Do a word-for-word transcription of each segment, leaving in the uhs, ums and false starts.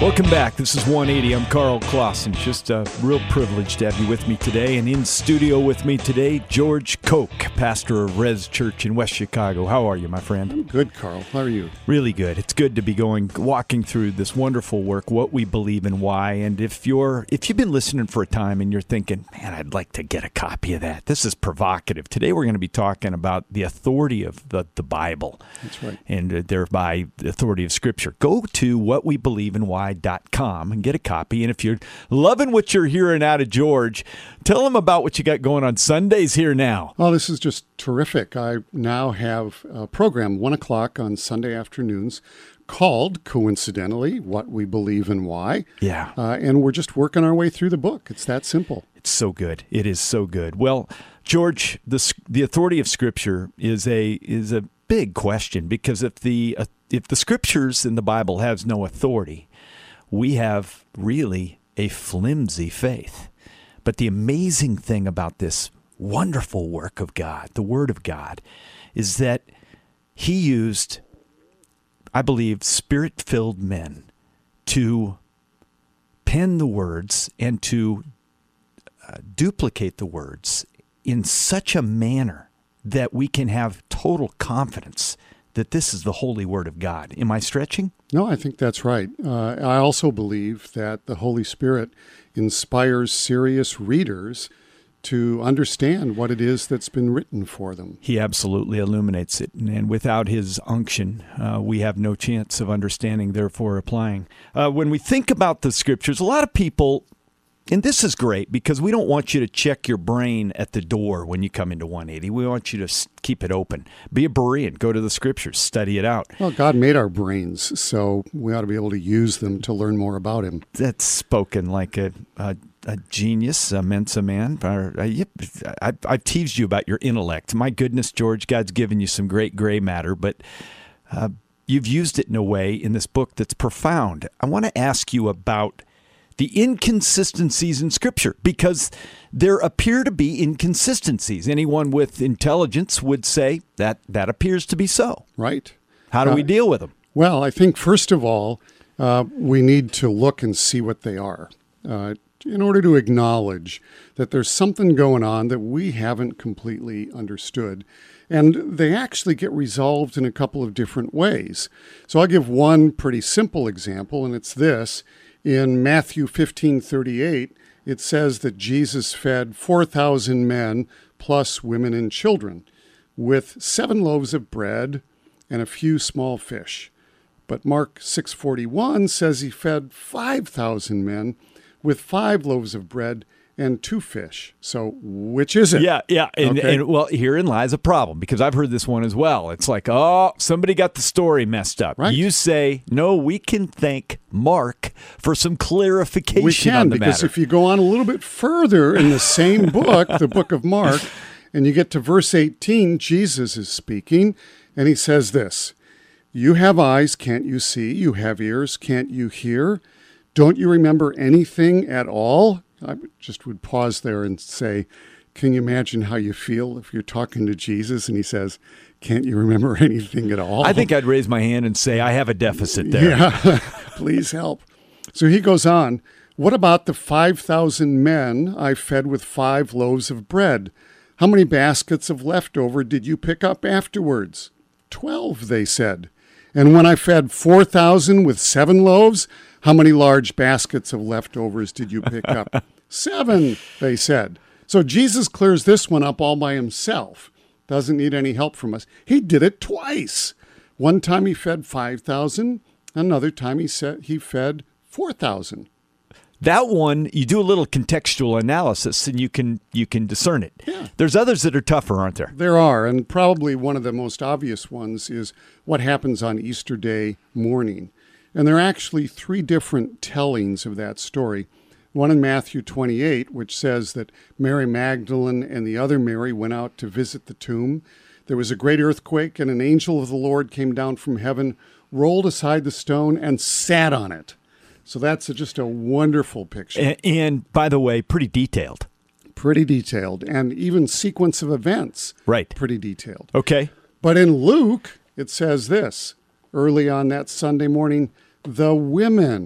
Welcome back. This is one eighty. I'm Carl Clausen. Just a real privilege to have you with me today. And in studio with me today, George Koch, pastor of Res Church in West Chicago. How are you, my friend? I'm good, Carl. How are you? Really good. It's good to be going, walking through this wonderful work, What We Believe and Why. And if you're, if you've been listening for a time and you're thinking, man, I'd like to get a copy of that. This is provocative. Today we're going to be talking about the authority of the, the Bible. That's right. And uh, thereby the authority of Scripture. Go to what we believe and why dot com and get a copy. And if you're loving what you're hearing out of George, tell him about what you got going on Sundays here now. Oh, this is just terrific. I now have a program, one o'clock on Sunday afternoons, called, coincidentally, What We Believe and Why. Yeah. Uh, and we're just working our way through the book. It's that simple. It's so good. It is so good. Well, George, the the authority of Scripture is a is a big question, because if the uh, if the Scriptures in the Bible has no authority, we have really a flimsy faith. But the amazing thing about this wonderful work of God, the Word of God, is that He used, I believe, Spirit-filled men to pen the words and to uh, duplicate the words in such a manner that we can have total confidence that this is the holy Word of God. Am I stretching? No, I think that's right. Uh, I also believe that the Holy Spirit inspires serious readers to understand what it is that's been written for them. He absolutely illuminates it. And without His unction, uh, we have no chance of understanding, therefore applying. Uh, when we think about the Scriptures, a lot of people, and this is great because we don't want you to check your brain at the door when you come into one eighty. We want you to keep it open. Be a Berean. Go to the Scriptures. Study it out. Well, God made our brains, so we ought to be able to use them to learn more about Him. That's spoken like a, a, a genius, a Mensa man. I, I've teased you about your intellect. My goodness, George, God's given you some great gray matter, but uh, you've used it in a way in this book that's profound. I want to ask you about the inconsistencies in Scripture, because there appear to be inconsistencies. Anyone with intelligence would say that that appears to be so. Right. How do uh, we deal with them? Well, I think, first of all, uh, we need to look and see what they are uh, in order to acknowledge that there's something going on that we haven't completely understood. And they actually get resolved in a couple of different ways. So I'll give one pretty simple example, and it's this. In Matthew fifteen thirty-eight, it says that Jesus fed four thousand men plus women and children with seven loaves of bread and a few small fish. But Mark six forty-one says he fed five thousand men with five loaves of bread and two fish. So which is it? Yeah, yeah. And, okay. and well, herein lies a problem, because I've heard this one as well. It's like, oh, somebody got the story messed up. Right. You say, no, we can thank Mark for some clarification we can, on the because matter. If you go on a little bit further in the same book, the book of Mark, and you get to verse eighteen, Jesus is speaking, and he says this: "You have eyes, can't you see? You have ears, can't you hear? Don't you remember anything at all?" I just would pause there and say, can you imagine how you feel if you're talking to Jesus and he says, can't you remember anything at all? I think I'd raise my hand and say, I have a deficit there. Yeah, please help. So he goes on, what about the five thousand men I fed with five loaves of bread? How many baskets of leftover did you pick up afterwards? Twelve, they said. And when I fed four thousand with seven loaves, how many large baskets of leftovers did you pick up? Seven, they said. So Jesus clears this one up all by himself. Doesn't need any help from us. He did it twice. One time he fed five thousand. Another time he said he fed four thousand. That one, you do a little contextual analysis and you can you can discern it. Yeah. There's others that are tougher, aren't there? There are, and probably one of the most obvious ones is what happens on Easter Day morning. And there are actually three different tellings of that story. One in Matthew twenty-eight, which says that Mary Magdalene and the other Mary went out to visit the tomb. There was a great earthquake, and an angel of the Lord came down from heaven, rolled aside the stone, and sat on it. So that's a, just a wonderful picture. And, and, by the way, pretty detailed. Pretty detailed. And even sequence of events. Right. Pretty detailed. Okay. But in Luke, it says this. Early on that Sunday morning, the women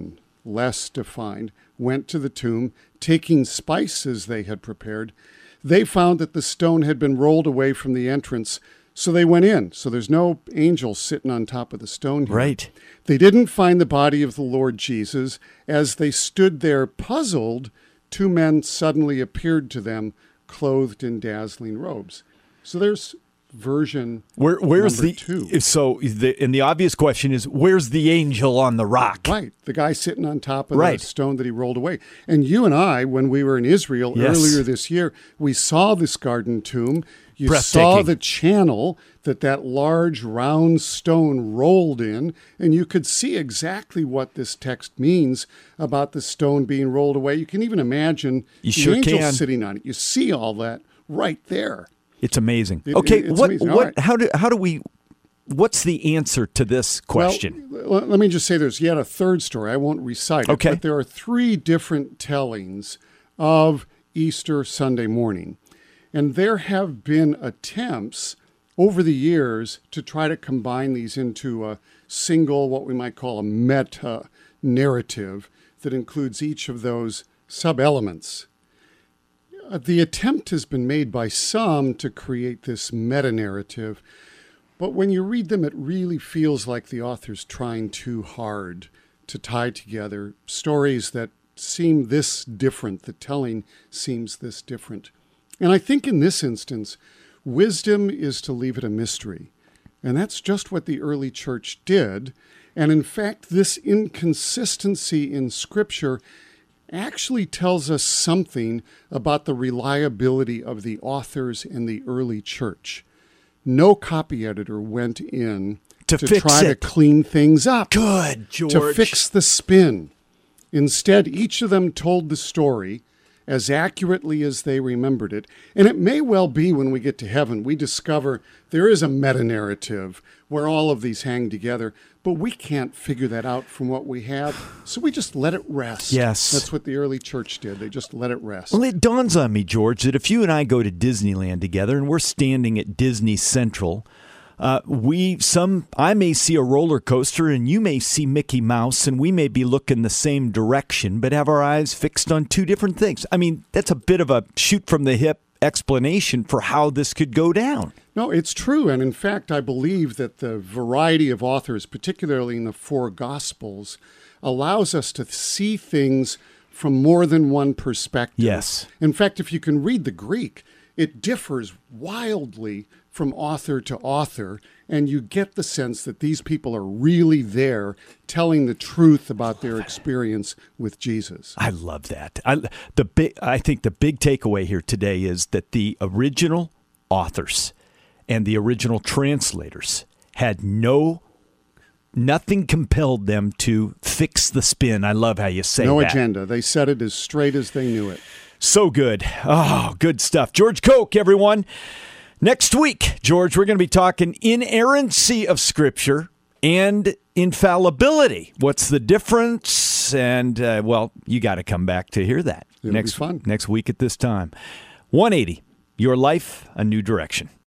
less defined, went to the tomb, taking spices they had prepared. They found that the stone had been rolled away from the entrance, so they went in. So there's no angel sitting on top of the stone here. Right. They didn't find the body of the Lord Jesus. As they stood there puzzled, two men suddenly appeared to them, clothed in dazzling robes. So there's version Where, where's number the two. So the and the obvious question is, where's the angel on the rock? Right, the guy sitting on top of Right. the stone that he rolled away. And you and I, when we were in Israel Yes. earlier this year, we saw this garden tomb. You Breathtaking. saw the channel that that large round stone rolled in, and you could see exactly what this text means about the stone being rolled away. You can even imagine You the sure angel can. sitting on it. You see all that right there. It's amazing. It- okay, it's what amazing. All what right. how do how do we what's the answer to this question? Well, l- let me just say there's yet a third story. I won't recite it, Okay. but there are three different tellings of Easter Sunday morning. And there have been attempts over the years to try to combine these into a single, what we might call a meta narrative that includes each of those sub-elements. Uh, The attempt has been made by some to create this meta-narrative, but when you read them, it really feels like the author's trying too hard to tie together stories that seem this different, the telling seems this different. And I think in this instance, wisdom is to leave it a mystery. And that's just what the early church did. And in fact, this inconsistency in Scripture actually tells us something about the reliability of the authors in the early church. No copy editor went in To to, fix try it. to clean things up, Good, George. to fix the spin. Instead, each of them told the story as accurately as they remembered it. And it may well be when we get to heaven, we discover there is a meta-narrative where all of these hang together, but we can't figure that out from what we have, so we just let it rest. Yes. That's what the early church did. They just let it rest. Well, it dawns on me, George, that if you and I go to Disneyland together and we're standing at Disney Central, uh, we some I may see a roller coaster and you may see Mickey Mouse, and we may be looking the same direction, but have our eyes fixed on two different things. I mean, that's a bit of a shoot from the hip explanation for how this could go down. No, it's true. And in fact, I believe that the variety of authors, particularly in the four Gospels, allows us to see things from more than one perspective. Yes. In fact, if you can read the Greek, it differs wildly from author to author, and you get the sense that these people are really there telling the truth about their experience with Jesus. I love that. I, the big, I think the big takeaway here today is that the original authors and the original translators had no, nothing compelled them to fix the spin. I love how you say No that. agenda. They said it as straight as they knew it. So good. Oh, good stuff. George Koch, everyone. Next week, George, we're going to be talking inerrancy of Scripture and infallibility. What's the difference? And, uh, well, you got to come back to hear that It'll next be fun. next week at this time. one eighty, your life, a new direction.